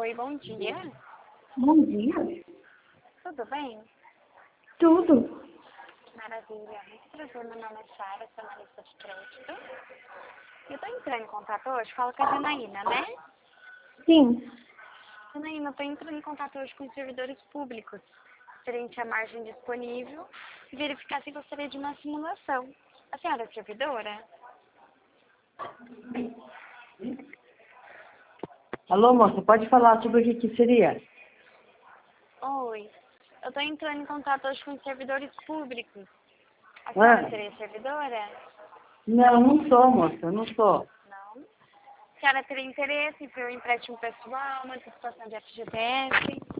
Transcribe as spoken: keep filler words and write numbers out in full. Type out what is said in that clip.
Oi, bom dia. Bom dia. Tudo bem? Tudo. Maravilha. Muito prazer, meu nome é Sara, sou analista de crédito. Eu estou entrando em contato hoje, falo com a Janaína, né? Sim. Janaína, eu estou entrando em contato hoje com os servidores públicos, referente à margem disponível, e verificar se gostaria de uma simulação. A senhora é servidora? Alô, moça, pode falar sobre o que, que seria? Oi. Eu estou entrando em contato hoje com os servidores públicos. A senhora Ah, seria servidora? não, não sou, moça, não sou. Não. A senhora teria interesse em ter um empréstimo pessoal, uma antecipação de F G T S?